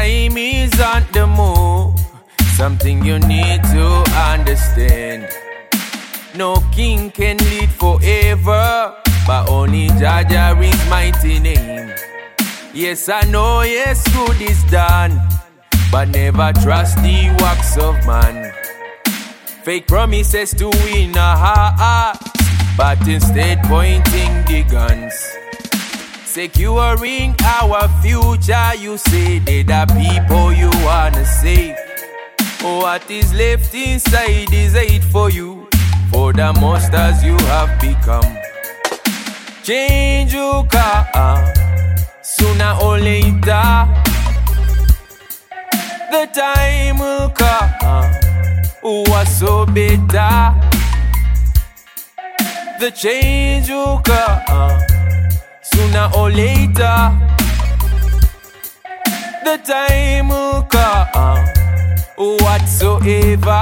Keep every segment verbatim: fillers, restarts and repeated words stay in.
time is on the move. Something you need to understand. No king can lead forever, but only Jah Jah rings mighty name. Yes, I know, yes, good is done, but never trust the works of man. Fake promises to win a heart, but instead pointing the guns. Securing our future, you say they're the people you wanna save. What is left inside is hate for you, for the monsters you have become. Change your car, sooner or later. The time will come, was so better. The change will come, sooner or later. The time will come, whatsoever.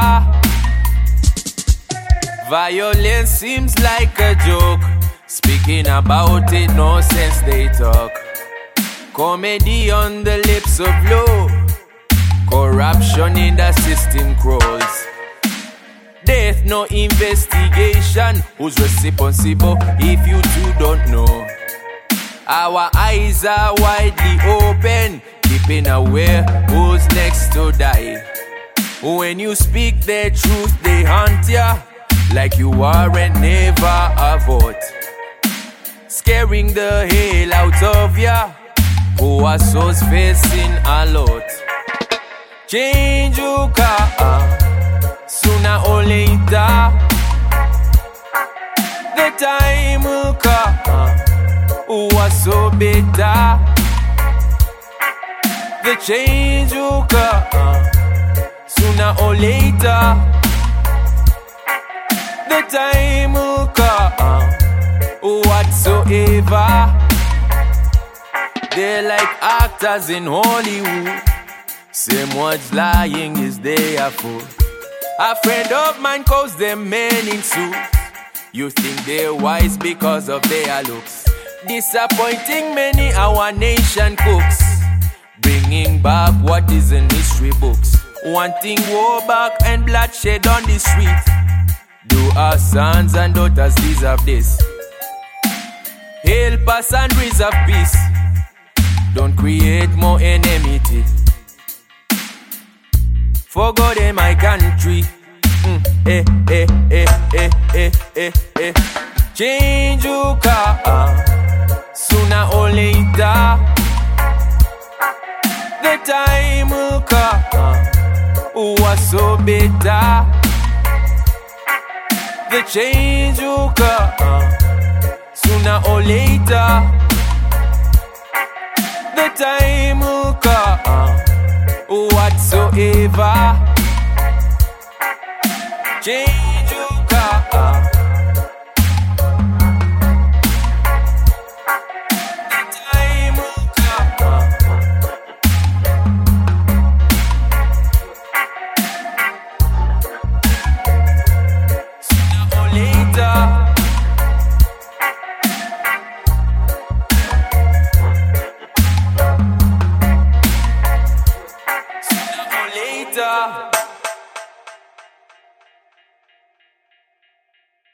Violence seems like a joke. Speaking about it, no sense they talk. Comedy on the lips of love. Corruption in the system crawls. Death, no investigation. Who's responsible if you two don't know? Our eyes are widely open, keeping aware who's next to die. When you speak their truth, they haunt ya like you aren't never a vote. Scaring the hell out of ya, who are souls facing a lot. Change your car, sooner or later. The time will come, was so better. The change will come, sooner or later. The time will come, whatsoever. They're like actors in Hollywood. Same words lying is their food. A friend of mine calls them men in suits. You think they're wise because of their looks. Disappointing many our nation cooks. Bringing back what is in history books. Wanting war back and bloodshed on the street. Do our sons and daughters deserve this? Help us and reserve peace. Don't create more enmity. For God and my country. Mm, eh, eh, eh, eh, eh, eh, eh. Change your car, sooner or later. The time will come, was so better. The change will come, sooner or later. The time will come, whatsoever. Change your car. The time will come, sooner or later. Sooner or later.